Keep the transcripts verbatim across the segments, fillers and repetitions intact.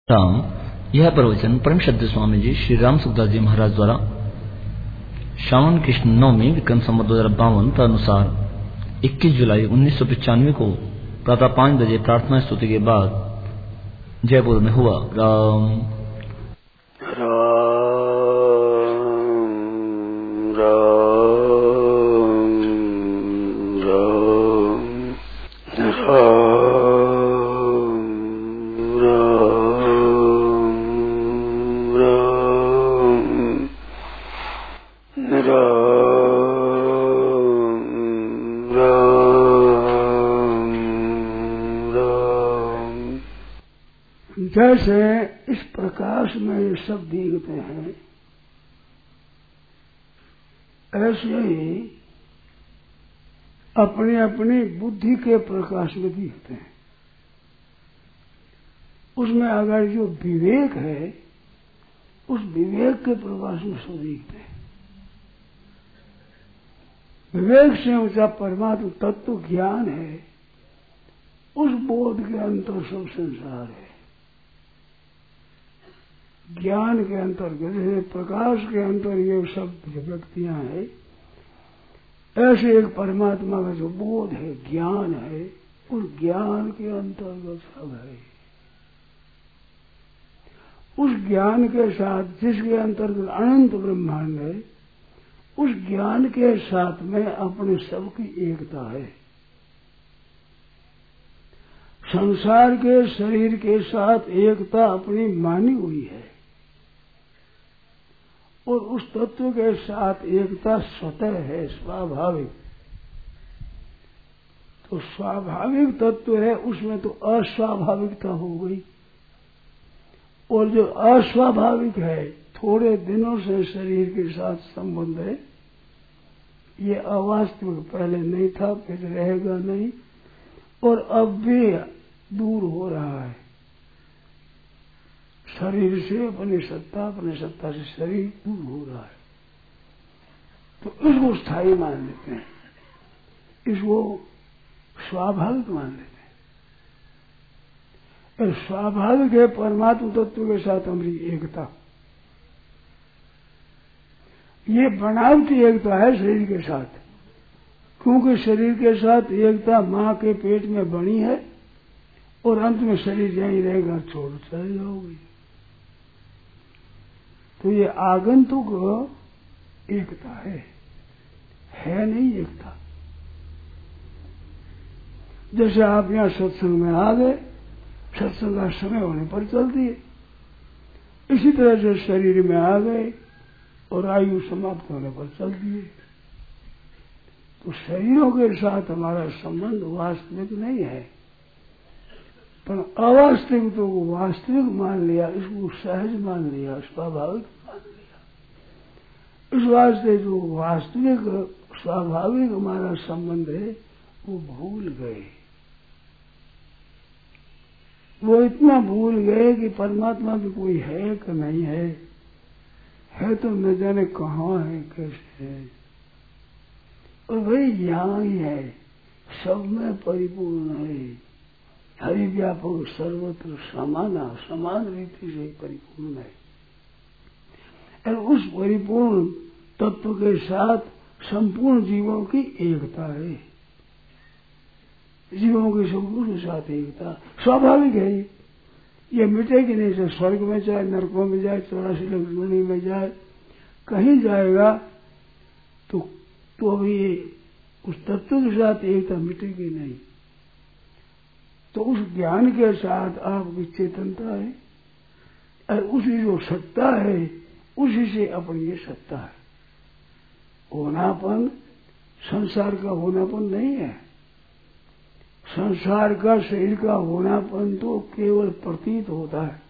राम। यह प्रवचन परम श्रद्धेय स्वामी जी श्री राम सुखदास जी महाराज द्वारा श्रावण कृष्ण नवमी विक्रम संवत दो हजार बावन अनुसार इक्कीस जुलाई उन्नीस सौ पचानवे को प्रातः पांच बजे प्रार्थना स्तुति के बाद जयपुर में हुआ। राम जैसे इस प्रकाश में ये सब दिखते हैं, ऐसे ही अपनी अपनी बुद्धि के प्रकाश में दिखते हैं। उसमें अगर जो विवेक है, उस विवेक के प्रकाश में सब दिखते हैं। विवेक से ऊंचा परमात्मा तत्व ज्ञान है, उस बोध के अंतर सब संसार है। ज्ञान के अंतर्गत जैसे प्रकाश के अंतर ये सब व्यक्तियां हैं, ऐसे एक परमात्मा का जो बोध है, ज्ञान है, उस ज्ञान के अंतर्गत सब है। उस ज्ञान के साथ जिसके अंतर्गत अनंत ब्रह्मांड है, उस ज्ञान के साथ में अपने सबकी एकता है। संसार के शरीर के साथ एकता अपनी मानी हुई है, और उस तत्व के साथ एकता स्वतः है, स्वाभाविक। तो स्वाभाविक तत्व है, उसमें तो अस्वाभाविकता हो गई। और जो अस्वाभाविक है, थोड़े दिनों से शरीर के साथ संबंध है, ये अवास्तविक पहले नहीं था, फिर रहेगा नहीं, और अब भी दूर हो रहा है। शरीर से अपनी सत्ता, अपनी सत्ता से शरीर दूर हो रहा है। तो इसको स्थायी मान लेते हैं, इसको स्वाभाविक मान लेते हैं। और स्वाभाविक है परमात्मा तत्व के साथ हमारी एकता। ये बनावटी एकता है शरीर के साथ, क्योंकि शरीर के साथ एकता मां के पेट में बनी है, और अंत में शरीर यहीं रहेगा, छोड़ चले जाओगे। तो ये आगंतुक एकता है, है नहीं एकता। जैसे आप यहां सत्संग में आ गए, सत्संग का समय होने पर चलती है, इसी तरह से शरीर में आ गए और आयु समाप्त होने पर चलती है। तो शरीरों के साथ हमारा संबंध वास्तविक नहीं है, पर अवास्तविक तो को वास्तविक मान लिया, इसको सहज मान लिया, स्वाभाविक मान लिया। इस वास्ते जो वास्तविक स्वाभाविक हमारा संबंध है, वो भूल गए। वो इतना भूल गए कि परमात्मा भी कोई है कि नहीं है, है तो न जाने कहाँ है, कैसे है, और वही यहाँ ही है, सब में परिपूर्ण है। हरि व्यापक सर्वत्र समाना, समान रीति से परिपूर्ण है। और उस परिपूर्ण तत्व के साथ संपूर्ण जीवों की एकता है। जीवों की संपूर्ण के साथ एकता स्वाभाविक है। ये मिटेगी नहीं, चाहे स्वर्ग में जाए, नरकों में जाए, चौरासी लाख योनि में जाए, कहीं जाएगा तो तो अभी उस तत्व के साथ एकता मिटेगी नहीं। तो उस ज्ञान के साथ आपकी चेतनता है, और उसी जो सत्ता है, उसी से अपनी ये सत्ता है। होनापन संसार का होनापन नहीं है। संसार का शरीर का होनापन तो केवल प्रतीत होता है।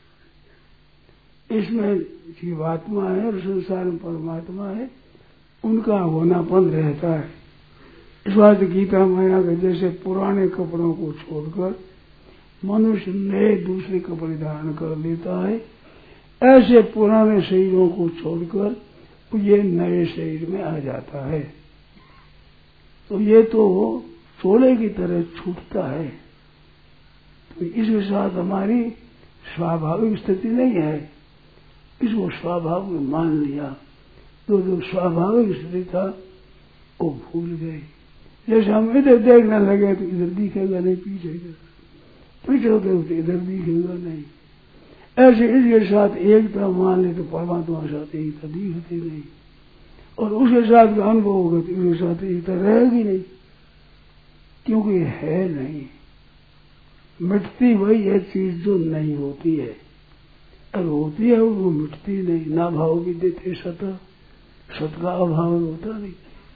इसमें जीवात्मा है और संसार में परमात्मा है, उनका होनापन रहता है। इस बात गीता माया के जैसे पुराने कपड़ों को छोड़कर मनुष्य नए दूसरे कपड़े धारण कर लेता है, ऐसे पुराने शरीरों को छोड़कर ये नए शरीर में आ जाता है। तो ये तो चोले की तरह छूटता है। तो इसके साथ हमारी स्वाभाविक स्थिति नहीं है, इसको स्वाभाविक मान लिया, तो जो स्वाभाविक स्थिति था वो भूल गए। जैसे हम इधर देखने लगे तो इधर दिखेगा नहीं, पीछे पीछे होते तो इधर दिखेगा नहीं। ऐसे इसके साथ एकता मान ले तो परमात्मा के साथ एकता दिखती नहीं, और उसके साथ का अनुभव होगा तो उसके साथ एकता रहेगी नहीं, क्योंकि है नहीं। मिटती वही है चीज जो नहीं होती है, और होती है वो मिटती नहीं। ना भाव भी देते सत, सत का अभाव होता नहीं।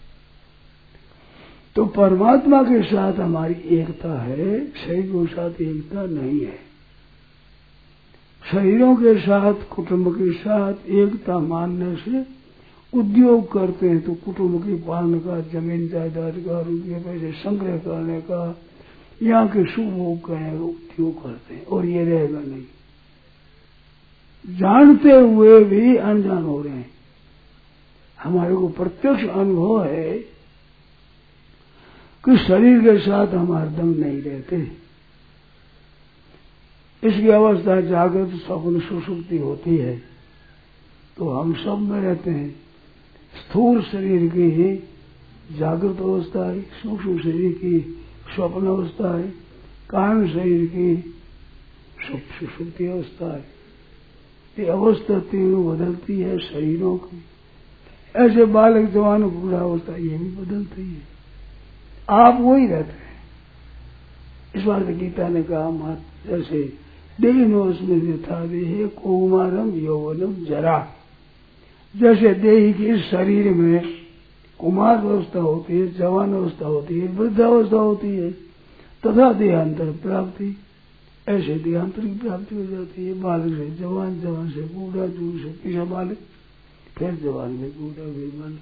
तो परमात्मा के साथ हमारी एकता है, शरीर के साथ एकता नहीं है। शरीरों के साथ, कुटुंब के साथ एकता मानने से उद्योग करते हैं तो कुटुंब के पालन का, जमीन जायदाद का, रुपये पैसे संग्रह करने का, यहाँ के सुख भोग करने का उद्योग करते हैं, और ये रहेगा नहीं। जानते हुए भी अनजान हो रहे हैं। हमारे को प्रत्यक्ष अनुभव है कि शरीर के साथ हम हरदम नहीं रहते। इसकी अवस्था जागृत स्वप्न सुषुप्ति होती है तो हम सब में रहते हैं। स्थूल शरीर की ही जागृत अवस्था है, सूक्ष्म शरीर की स्वप्न अवस्था है, कारण शरीर की सुषुप्ति अवस्था है। ये अवस्था तीनों बदलती है शरीरों की। ऐसे बालक जवान बूढ़ा अवस्था ये भी बदलती है, आप वही रहते हैं। इस बार गीता ने कहा मत जैसे देहिनोस्मिन् यथा देहे कौमारम यौवनम जरा, जैसे देही की इस शरीर में कुमार अवस्था होती है, जवान अवस्था होती है, वृद्धावस्था होती है, तथा देहांतर प्राप्ति, ऐसे देहांतर की प्राप्ति हो जाती है। बालक से जवान, जवान से बूढ़ा, जून से पीछा बालक, फिर जवान में बूढ़ा, फिर बालक।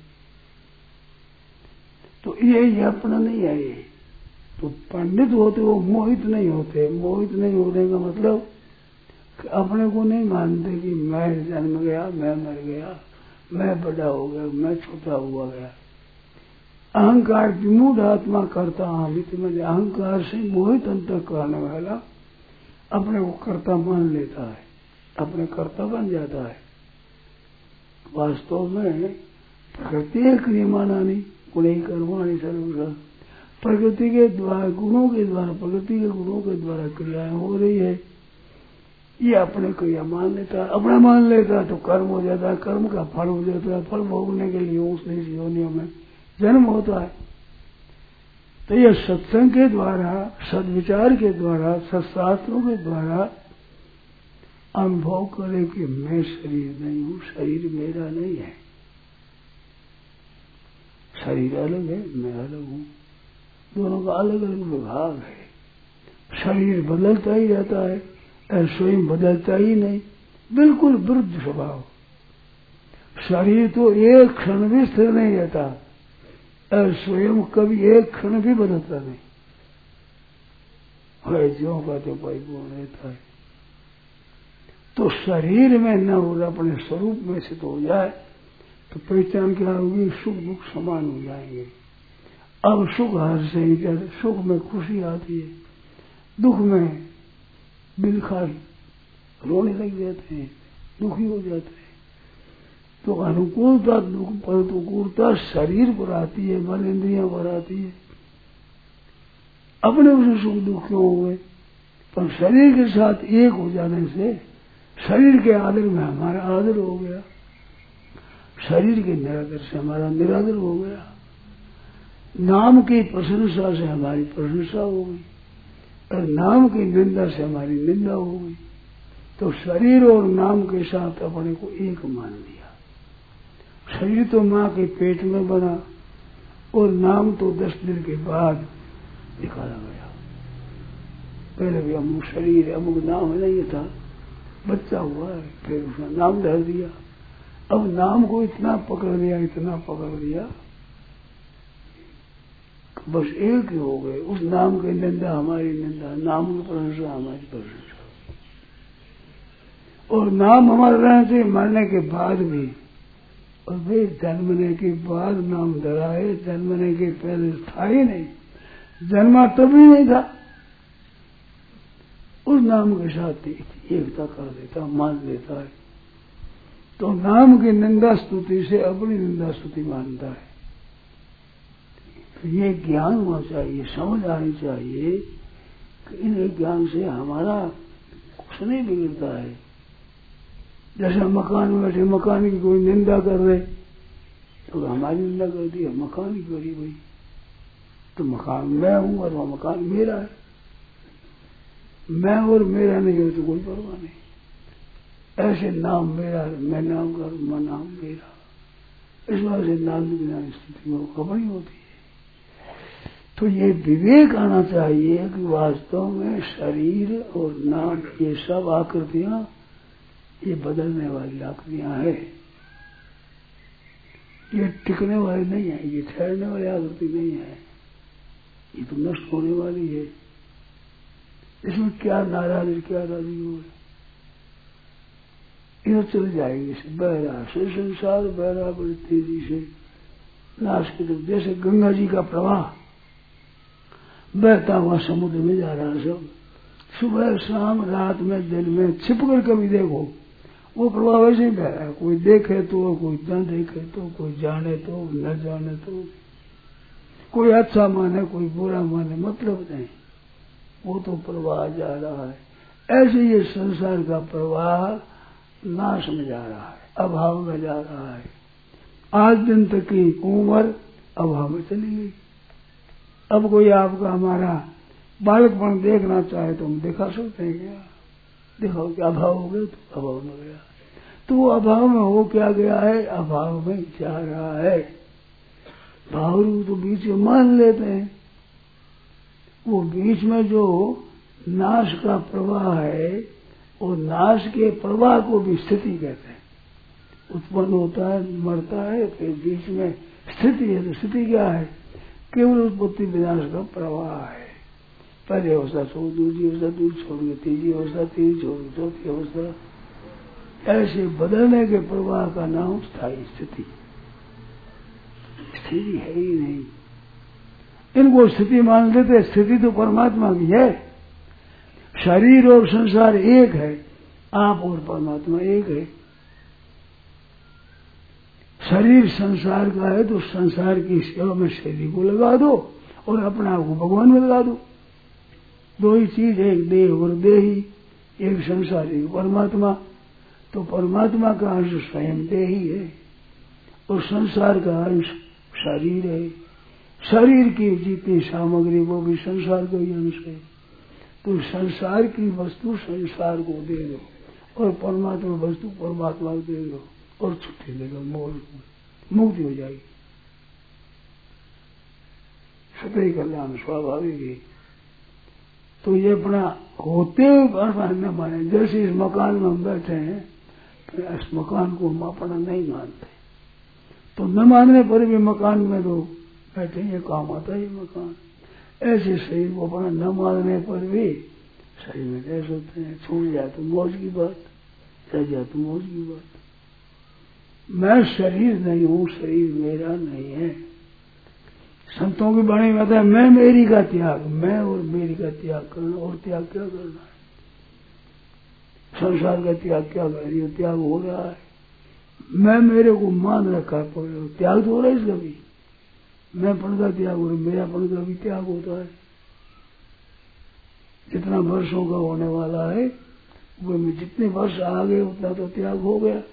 तो ये अपना नहीं है। ये तो पंडित होते वो मोहित नहीं होते। मोहित नहीं होने का मतलब कि अपने को नहीं मानते कि मैं जन्म गया, मैं मर गया, मैं बड़ा हो गया, मैं छोटा हुआ गया। अहंकार विमूढ़ आत्मा करता अहमित में, अहंकार से मोहित अंतर करने वाला अपने को कर्ता मान लेता है, अपने कर्ता बन जाता है। वास्तव में प्रकृति है क्रियमाना नहीं, गुणे कर्माणि सर्वशः, प्रकृति के द्वारा, गुणों के द्वारा, प्रकृति के गुणों के द्वारा क्रियाएं हो रही है। ये अपने क्रिया मान लेता है, अपना मान लेता है तो कर्म हो जाता है, कर्म का फल हो जाता है, फल भोगने के लिए उसने इस योनियों में जन्म होता है। तो यह सत्संग के द्वारा, सद्विचार के द्वारा, सत्शास्त्रों के द्वारा अनुभव करे कि मैं शरीर नहीं हूं, शरीर मेरा नहीं है। शरीर अलग है, मैं अलग हूं, दोनों का अलग अलग विभाग है। शरीर बदलता ही रहता है और स्वयं बदलता ही नहीं, बिल्कुल विरुद्ध स्वभाव। शरीर तो एक क्षण भी स्थिर नहीं रहता और स्वयं कभी एक क्षण भी बदलता नहीं है, ज्यों का तो परिपूर्ण रहता है। तो शरीर में न हो अपने स्वरूप में सिद्ध हो जाए तो पहचान क्या होगी, सुख दुख समान हो जाएंगे। अब सुख हर से ही जाते, सुख में खुशी आती है, दुख में बिलखा रोने लग जाते हैं, दुखी हो जाते हैं। तो अनुकूलता दुख प्रतिकूलता शरीर पर आती है, मन इंद्रियों पर आती है। अपने उसे सुख दुख क्यों हुए, पर शरीर के साथ एक हो जाने से शरीर के आदर में हमारा आदर हो गया, शरीर के निरादर से हमारा निरादर हो गया, नाम की प्रशंसा से हमारी प्रशंसा हो गई और नाम की निंदा से हमारी निंदा हो गई। तो शरीर और नाम के साथ अपने को एक मान लिया। शरीर तो माँ के पेट में बना और नाम तो दस दिन के बाद निकाला गया। पहले भी अमुक शरीर अमुक नाम नहीं था, बच्चा हुआ है, फिर उसने नाम धर दिया। अब नाम को इतना पकड़ लिया, इतना पकड़ लिया, बस एक ही हो गए। उस नाम की निंदा हमारी निंदा, नाम की प्रशंसा हमारी प्रशंसा। और नाम हमारा रहना चाहिए मरने के बाद भी, और वे जन्मने के बाद नाम धरा है, जन्मने के पहले था ही नहीं, जन्मा तभी नहीं था। उस नाम के साथ एकता कर देता, मान लेता है। तो नाम की निंदा स्तुति से अपनी निंदा स्तुति मानता है। तो ये ज्ञान होना चाहिए, समझ आनी चाहिए कि इन ज्ञान से हमारा कुछ नहीं बिगड़ता है। जैसे मकान में बैठे मकान की कोई निंदा कर रहे तो हमारी निंदा कर दी, मकान की करी भाई, तो मकान मैं हूं और वह मकान मेरा है। मैं और मेरा नहीं हो तो कोई परवाह नहीं। ऐसे नाम मेरा, मैं नाम का, मैं नाम मेरा, इस वजह से नाम की बिना स्थिति में खबर होती है। तो ये विवेक आना चाहिए कि वास्तव में शरीर और नाम ये सब आकृतियां ये बदलने वाली आकृतियां है, ये टिकने वाली नहीं है, ये ठहरने वाली आकृति नहीं है, ये तो नष्ट होने वाली है। इसमें क्या नाराज क्या राजी हो, इधर चले जाएंगे से बहरा से संसार बहरा बड़ी तेजी से नाश की तरफ, जैसे गंगा जी का प्रवाह बहता हुआ समुद्र में जा रहा है। सब सुबह शाम रात में दिन में छिप कर कभी देखो वो प्रवाह वैसे ही बह रहा है। कोई देखे तो, कोई न देखे तो, कोई जाने तो न जाने तो, कोई अच्छा माने कोई बुरा माने, मतलब नहीं, वो तो प्रवाह जा रहा है। ऐसे ये संसार का प्रवाह नाश में जा रहा है, अभाव में जा रहा है। आज दिन तक की उम्र अभाव में चली गई। अब कोई आपका हमारा बालकपन देखना चाहे तो हम दिखा सकते हैं क्या? दिखाओ क्या अभाव हो गया तो अभाव में गया, तो वो अभाव में हो क्या गया है, अभाव में जा रहा है। भाव तो बीच में मान लेते हैं, वो बीच में जो नाश का प्रवाह है, वो नाश के प्रवाह को भी स्थिति कहते हैं। उत्पन्न होता है, मरता है, फिर बीच में स्थिति है। तो स्थिति क्या है? केवल उत्पत्ति विनाश का प्रवाह है। पहली अवस्था छोड़, दूसरी अवस्था दूसरी छोड़ गई, तीसरी अवस्था तीसरी छोड़ गई, चौथी अवस्था, ऐसे बदलने के प्रवाह का नाम स्थायी स्थिति। स्थिति है ही नहीं, इनको स्थिति मान लेते। स्थिति तो परमात्मा की है। शरीर और संसार एक है, आप और परमात्मा एक है। शरीर संसार का है तो संसार की सेवा में शरीर को लगा दो और अपने आप को भगवान में लगा दो। दो ही चीज, एक देह और देही, एक संसार एक परमात्मा। तो परमात्मा का अंश स्वयं देही है और संसार का अंश शरीर है। शरीर की जितनी सामग्री वो भी संसार का ही अंश है। तो संसार की वस्तु संसार को दे दो और परमात्मा वस्तु परमात्मा को दे दो और छुट्टी ले लो, मोल मुक्ति हो जाएगी। सतही कल्याण स्वाभाविक है। तो ये अपना होते हुए परमात्मा न माने। जैसे इस मकान में हम बैठे हैं तो इस मकान को हम अपना नहीं मानते, तो न मानने पर भी मकान में तो बैठे ये काम आता है मकान। ऐसे शरीर को अपना न मानने पर भी शरीर में रह सकते हैं। छूट जाए तो मौज की बात, रह जाए तो मौज की बात। मैं शरीर नहीं हूं, शरीर मेरा नहीं है। संतों की वाणी में आता है मैं मेरी का त्याग, मैं और मेरी का त्याग करना। और त्याग क्या करना है? संसार का त्याग क्या कर रही है? त्याग हो रहा है। मैं मेरे को मान रखा है, त्याग तो हो रहा है इसका भी। मैं पन का त्याग हो रहा है, मेरा पन का भी त्याग होता है। जितना वर्षों का होने वाला है वो में जितने वर्ष आ गए उतना तो त्याग हो गया।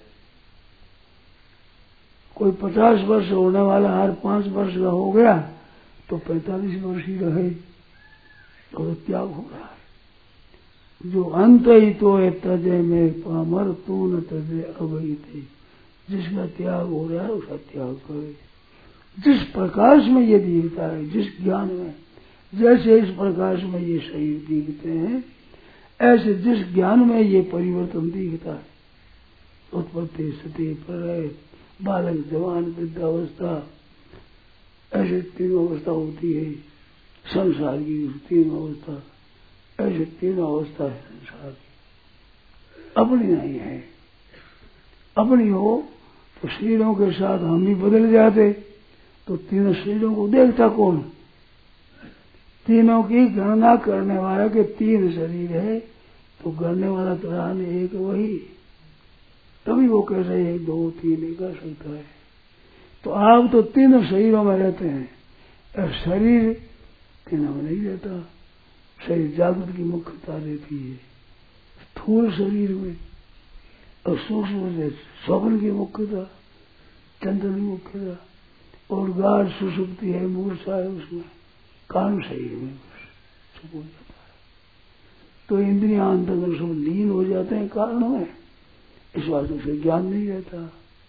कोई पचास वर्ष होने वाला हर पांच वर्ष का हो गया तो पैंतालीस वर्ष ही रहे तो त्याग हो रहा है। जो अंत ही तो है तजे में पामर तू न तजे अवही थे। जिसका त्याग हो रहा है उसका त्याग करे। जिस प्रकाश में ये दिखता है, जिस ज्ञान में, जैसे इस प्रकाश में ये शरीर दिखते हैं, ऐसे जिस ज्ञान में ये परिवर्तन दिखता है, उत्पत्ति स्थिति प्रलय बालक जवान वृद्धावस्था, ऐसे तीन अवस्था होती है संसार की। तीन अवस्था, ऐसे तीन अवस्था है संसार की। अपनी नहीं है। अपनी हो तो शरीरों के साथ हम भी बदल जाते तो तीनों शरीरों को देखता कौन? तीनों की गणना करने वाला के तीन शरीर है, तो करने वाला तो रहा नहीं, एक वही, तभी वो कह रहे हैं दो तीन ही कर सकता है। तो आप तो तीनों शरीरों में रहते हैं, और शरीर तीनों में नहीं रहता। शरीर जागृत की मुख्यता रहती है स्थूल शरीर में, और सूक्ष्म से स्वप्न की मुख्यता, चंद्र की मुख्यता, और गाढ़ सुसुप्ति है, मूर्छा है उसमें, कारण शरीर में सब हो जाता है। तो इंद्रियां अंतर्गत सब लीन हो जाते हैं कारण में, इस बात से ज्ञान नहीं रहता।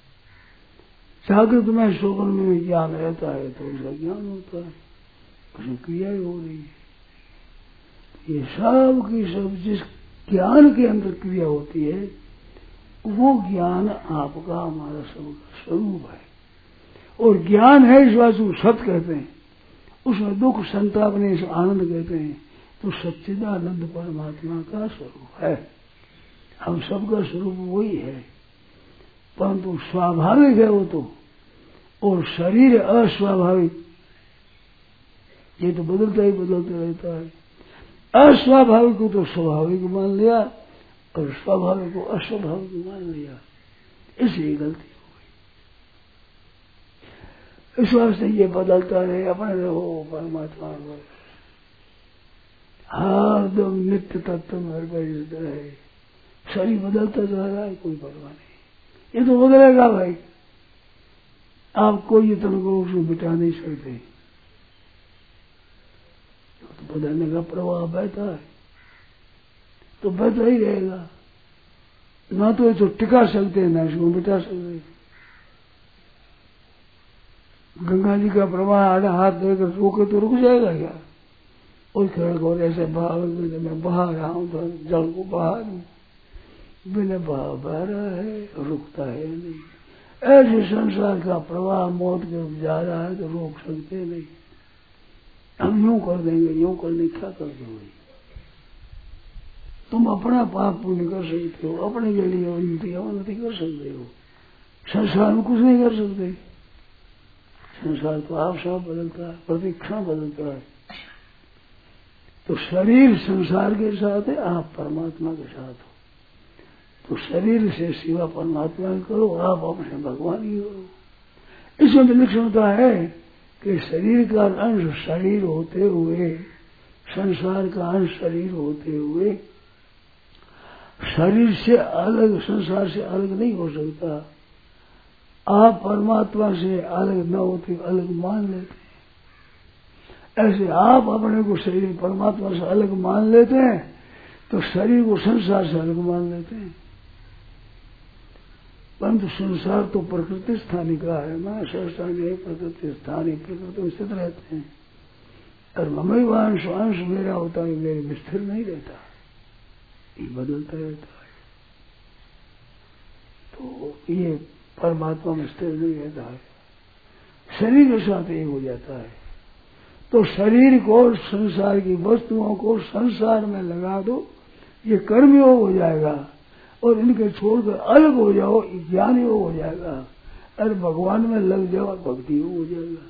जागृत में स्वप्न में ज्ञान रहता है तो उसका ज्ञान होता है, उसमें क्रियाएं हो रही है। ये सब की सब जिस ज्ञान के अंदर क्रिया होती है वो ज्ञान आपका हमारा सबका स्वरूप है। और ज्ञान है इस बात को सत्य कहते हैं, उसमें दुख संताप ने इस आनंद कहते हैं। तो सच्चिदानंद परमात्मा का स्वरूप है, हम सबका स्वरूप वही है, परंतु स्वाभाविक है वो तो, और शरीर अस्वाभाविक, ये तो बदलता ही बदलता रहता है। अस्वाभाविक को तो स्वाभाविक मान लिया और स्वाभाविक को अस्वाभाविक मान लिया, इसलिए गलती हो गई। इस वास्ते ये बदलता रहे, अपने रहो परमात्मा को, हर दम नित्य तत्व में रहे। शरीर बदलता जा रहा है, कोई परवाह नहीं, ये तो बदलेगा भाई, आप कोई इतना को उसको मिटा नहीं सकते, तो बदलने का प्रवाह बहता है तो बहता ही रहेगा, ना तो ये तो टिका सकते ना इसको मिटा सकते। गंगा जी का प्रवाह आधा हाथ देकर रोके तो रुक जाएगा क्या? और खड़क और ऐसे बहा, मैं बहा रहा हूं तो जल को बहा दूं, बिना बहा बह रहा है, रुकता है नहीं। ऐसे संसार का प्रवाह मौत के जा रहा है तो रोक सकते नहीं। हम यूं कर देंगे, यूं करने क्या कर दोगे? तुम अपना पाप पुण्य कर सकते हो, अपने के लिए उन्नति अवनति कर सकते हो, संसार में कुछ नहीं कर सकते। संसार तो आप सब बदलता है, प्रतिक्षण बदलता है। तो शरीर संसार के साथ है, आप परमात्मा के साथ हो। तो शरीर से सिवा परमात्मा की करो, आप अपने भगवान की करो। इसमें विलक्षणता है कि शरीर का अंश शरीर होते हुए, संसार का अंश शरीर होते हुए, शरीर से अलग, संसार से अलग नहीं हो सकता। आप परमात्मा से अलग न होते अलग मान लेते हैं, ऐसे आप अपने को शरीर परमात्मा से अलग मान लेते हैं तो शरीर को संसार से अलग मान लेते हैं। परंतु संसार तो प्रकृति स्थानी का है ना, संस्थानी प्रकृति स्थानी, प्रकृति में स्थित रहते हैं। और ममई वांश अंश मेरा होता है, मेरे में स्थिर नहीं रहता, ये बदलता रहता है। तो ये परमात्मा में स्थिर नहीं रहता है, शरीर के साथ एक हो जाता है। तो शरीर को, संसार की वस्तुओं को संसार में लगा दो, ये कर्मयोग हो जाएगा, और इनके छोड़कर अलग हो जाओ, ज्ञान योग हो जाएगा। और भगवान में लग जाओ, भक्ति योग हो जाएगा।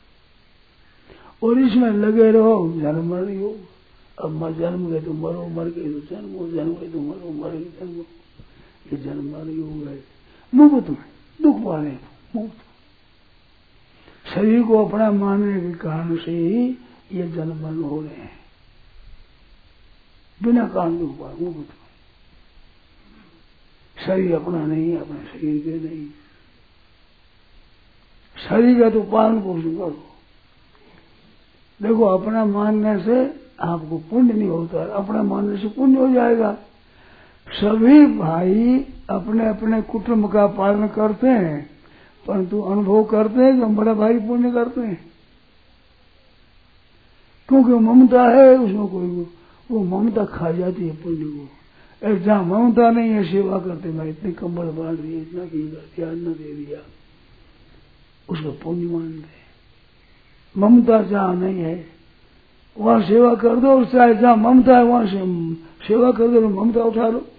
और इसमें लगे रहो, जन्म मर योग। अब मर जन्म गए तो मरो, मर गए तो जन्म, जन्म गए तो मरो, मर गए जन्म, ये जन्म मर योग है। मुक्त में दुख पाने मुक्त, शरीर को अपना मानने के कारण से ही ये जन्म मरण हो रहे हैं, बिना कारण दुख पाए मुक्त। शरीर अपना नहीं है, अपने शरीर के नहीं। शरीर का तो पालन पोषण करो। देखो, अपना मानने से आपको पुण्य नहीं होता, अपना मानने से पुण्य हो जाएगा। सभी भाई अपने अपने कुटुंब का पालन करते हैं, परंतु अनुभव करते हैं कि हम बड़ा भाई पुण्य करते हैं, क्योंकि ममता है उसमें, कोई वो ममता खा जाती है पुण्य को। जहाँ ममता नहीं है, सेवा करते, मैं इतने कंबल बांट दिए, इतना की कर दिया, अन्न दे दिया, उसको पुण्य मानते। ममता जहाँ नहीं है वहां सेवा कर दो, और चाहे जहाँ ममता है वहां से सेवा कर दो, ममता उठा लो।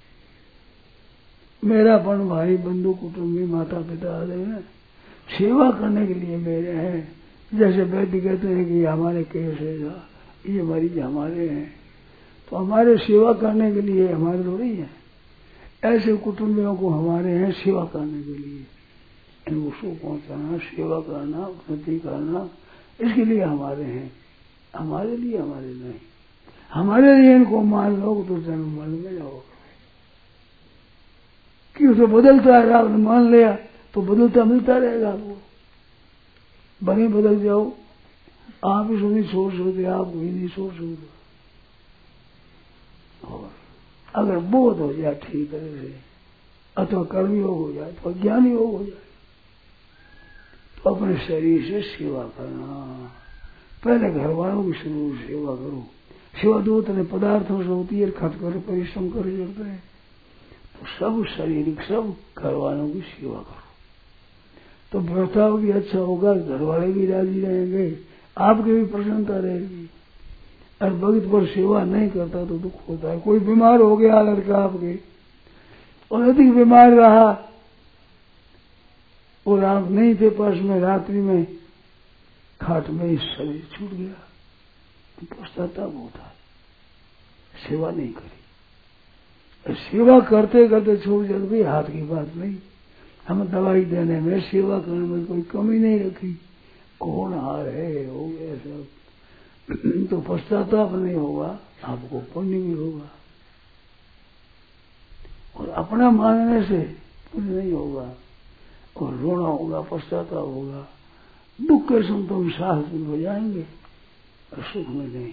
मेरा पण भाई बंधु कुटुंबी माता पिता आदि हैं, सेवा करने के लिए मेरे हैं। जैसे वैद्य कहते हैं कि हमारे केस है, ये मरीज हमारे हैं, तो हमारे सेवा करने के लिए हमारे थोड़ी है। ऐसे कुटुंबियों को हमारे हैं सेवा करने के लिए, इनको सुख पहुंचाना, सेवा करना, उन्नति करना, इसके लिए हमारे हैं, हमारे लिए हमारे नहीं। हमारे लिए इनको मान लो तो जन्म मरण में जाओगे कि उसे बदलता है, आपने मान लिया तो बदलता मिलता रहेगा आपको। बने बदल जाओ, आप इसको नहीं छोड़ सकते, आप भी नहीं छोड़ सकते। और अगर बोध हो जाए ठीक तरह से, अथवा कर्मी योग हो जाए, अथवा ज्ञानी योग हो जाए, तो अपने शरीर से सेवा करना। पहले घर वालों की शुरू सेवा करो। सेवा दो तरह पदार्थों से होती है, खर्च कर परिश्रम कर करते हैं। तो सब शारीरिक सब घर वालों की सेवा करो, तो व्यवस्था भी अच्छा होगा, घर वाले भी राजी रहेंगे, आपकी भी प्रसन्नता रहेगी। और भगत पर सेवा नहीं करता तो दुख होता है। कोई बीमार हो गया लड़का आपके और अधिक बीमार रहा और आप नहीं थे पास में, रात्रि में खाट में ही शरीर छूट गया, तो पश्चाताप होता है, सेवा नहीं करी। सेवा करते करते छूट जाए भी हाथ की बात नहीं। हम दवाई देने में, सेवा करने में कोई कमी नहीं रखी। कौन हार है हो गया सब, तो पश्चाताप नहीं होगा, आपको पुण्य भी होगा। और अपना मानने से पुण्य नहीं होगा, और रोना होगा, पश्चाताप होगा। दुख के समय तुम साहस हो जाएंगे और सुख में नहीं।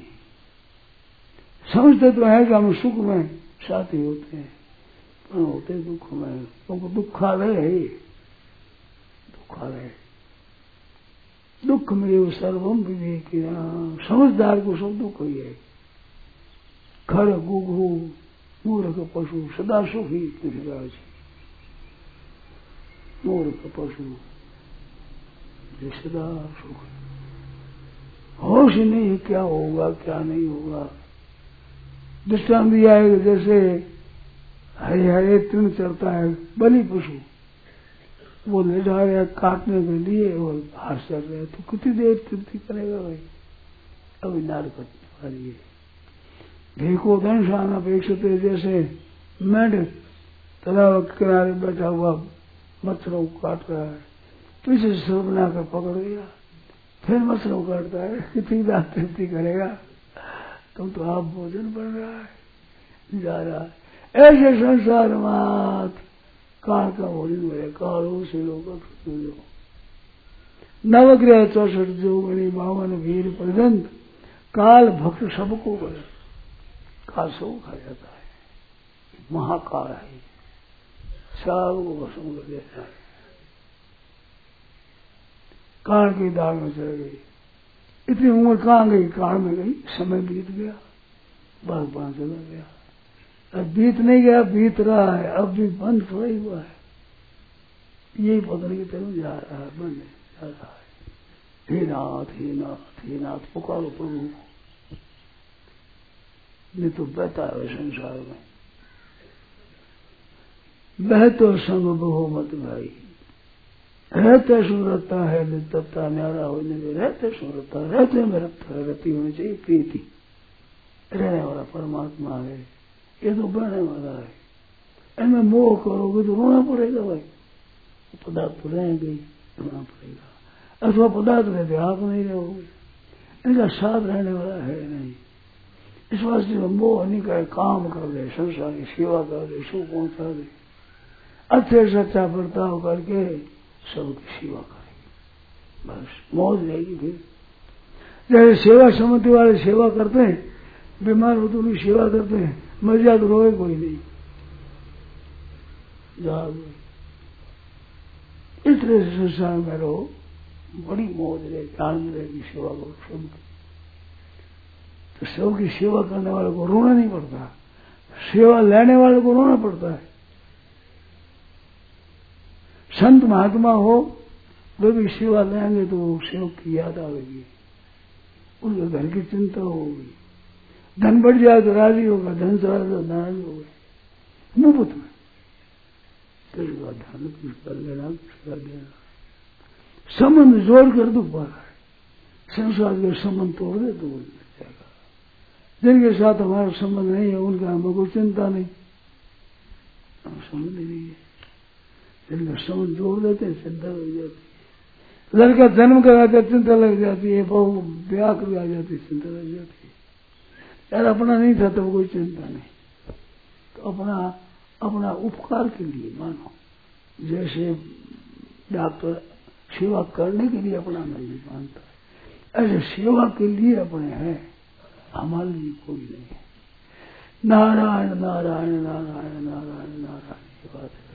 समझते तो है कि हम सुख में साथी होते हैं, पर होते दुख में, क्योंकि दुखालय है, दुखालय। दुख में सर्वम विवेक, समझदार को सब दुख ही है। खर गुघु मूर्ख पशु सदा सुखी तुझराज, मूर्ख पशु सदा सुख, होश नहीं है क्या होगा क्या नहीं होगा। दृष्टांत दिया है जैसे हरे हरे तृण चलता है बलि पशु, वो ले जा रहे काटने के लिए और बाहर चल रहे, तो कितनी देर तृप्ति करेगा भाई। अभी नार कटने वाली है। देखो धनशान अपेक्षित, जैसे मेढक तालाब के किनारे बैठा हुआ मच्छरों को काट रहा है, पीछे से बना कर पकड़ गया, फिर मच्छरों काटता है, कितनी बात तृप्ति करेगा। तुम तो आप भोजन बन रहा है, जा रहा है। ऐसे संसार मात काल का भोजन मेरे कालो से लोग नवग्रह चौसठ जोगनी बावन वीर पर्यंत काल भक्त सबको करे, काल सब खा जाता है, महाकाल है, सबको भस्म कर देता है। काल की दाल में चल गई, इतनी उम्र कहाँ गई, काल में गई, समय बीत गया, बागबान चला गया। अब बीत नहीं गया, बीत रहा है, अब भी बंद थोड़ा ही हुआ है, यही पता नहीं तरफ जा रहा है, बंद जा रहा है। हे नाथ हे नाथ हे नाथ पुकारो प्रभु, नहीं तो बहता है संसार में। बह तो संग बहु मत भाई, रहते सुरता है नित्यता न्यारा होने में, रहते सुरता, रहते में रखता है, रति होनी चाहिए प्रीति। रहने वाला परमात्मा है, ये तो बहने वाला है, इनमें मोह करोगे तो रोना पड़ेगा भाई। पदार्थ तो रहेंगे, रोना पड़ेगा, अथवा पदार्थ रहते आप नहीं रहोगे, इनका साथ रहने वाला है नहीं। इस वास्ते में मोह नहीं करे, काम कर दे, संसार की सेवा कर दे, सुख पहुंचा दे, अच्छे से अच्छा बर्ताव करके सबकी सेवा करेगी, बस मौज रहेगी। फिर जैसे सेवा समिति वाले सेवा करते हैं, बीमार हो तो उनकी सेवा करते हैं, मर जाए तो रोए कोई नहीं, जाओ इस तरह से संसार में रहो, बड़ी मौज रहे, आनंद रहेगी, सेवा करो सबकी। तो सबकी सेवा करने वाले को रोना नहीं पड़ता, सेवा लेने वाले को रोना पड़ता है। संत महात्मा हो वे भी सेवा लेंगे तो सेवक की याद आएगी, उनके घर की चिंता होगी, धन बढ़ जाए तो राजी होगा, धन चला तो नाराज होगा, मुफ्त में किसका धन किसका लेना किसका देना, संबंध जोड़ कर दुख पा रहा है। संसार के संबंध तोड़ दे तो जाएगा, जिनके साथ हमारा संबंध नहीं है उनका हमें कोई चिंता नहीं, हम संबंध ही नहीं है। जिनका संबंध जोड़ देते हैं चिंता लग जाती है। लड़का जन्म कराते चिंता लग जाती है, बहू ब्याह कर आ जाती है चिंता लग जाती है। यार अपना नहीं था तो कोई चिंता नहीं, तो अपना अपना उपकार के लिए मानो, जैसे डॉक्टर सेवा करने के लिए अपना नहीं मानता, ऐसे सेवा के लिए अपने हैं, हमारे लिए कोई नहीं है। नारायण नारायण नारायण नारायण नारायण, ये बात है।